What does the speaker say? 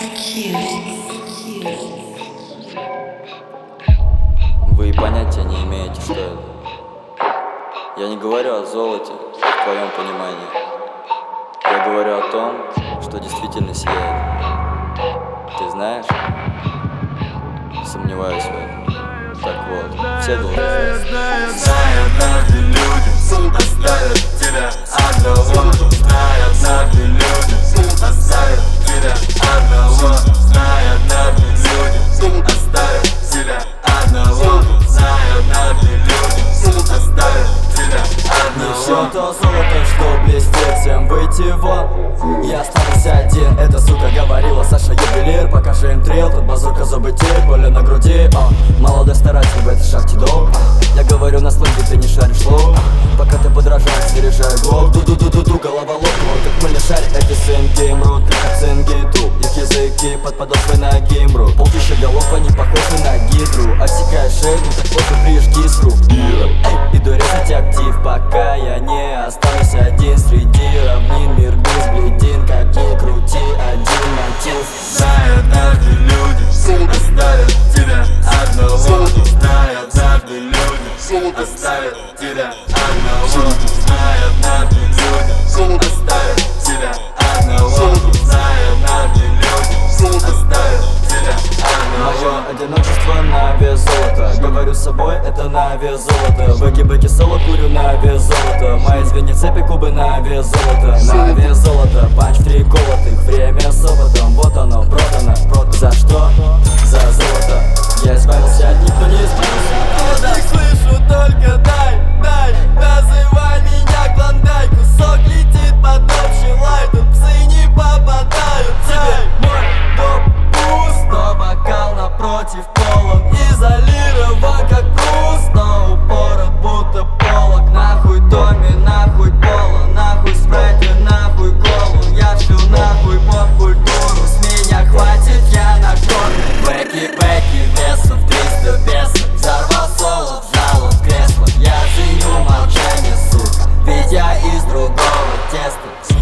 Вы и понятия не имеете, что это. Я не говорю о золоте в твоем понимании. Я говорю о том, что действительно сияет. Ты знаешь? Сомневаюсь в этом. Так вот, все должны знать. Знай, однажды люди оставят тебя одного. Знай, однажды люди оставят тебя одного. Знай, однажды люди оставят тебя одного. Знай, однажды люди оставят тебя одного. Не все то золото, что блестит, всем выйти вон. Я останусь один, эта сука говорила Саша ювелир. Покажи им трил, тут базука, зубы тир, поле на груди. Молодой старатель в этой шахте дом. Я говорю на сленге, ты не шаришь слов. Пока ты подражаешь, заряжаю глоб. Ду-ду-ду-ду-ду, голова лопнула, как мыльный шарик. Эти сынки мрут, как цинги труп. Их языки под подошвой ноги мрут. Полтища голов, они похожи на гидру. Отсекая шею, ну так позже прижги с рук. Эй, иду резать актив, пока я не останусь один среди равнин. Мир без бледин, как ни крути, один мотив. Знай, однажды люди оставят тебя одного. Знай, однажды люди оставят тебя одного. Знай, однажды люди оставят тебя одного. Знай, однажды люди оставят тебя одного. Мое одиночество на вес золота. Говорю с собой, это на вес золота. Выгибы соло курю на вес золота. Мои звенья цепи кубы на вес золота. На вес золота, панч в 3 колотых. Время с опытом, вот оно, продано. За что? За золото. Я избавился от них, кто не избавился. Так слышу, только дай, дай. Называй меня Клондайк. Кусок летит под общий лай. Тут псы не попадают. Тебе мой дом пуст, но бокал напротив полон. Изолирован как бруст, но упорот будто полок. Нахуй Томми, нахуй Пола, нахуй спрайты, нахуй колу. Я шлю нахуй поп-культуру, с меня хватит, я на корме. Бэки, весов 300 бесов. Взорвал соло, вжало в кресло. Я ценю молчание, сука, ведь я из другого теста.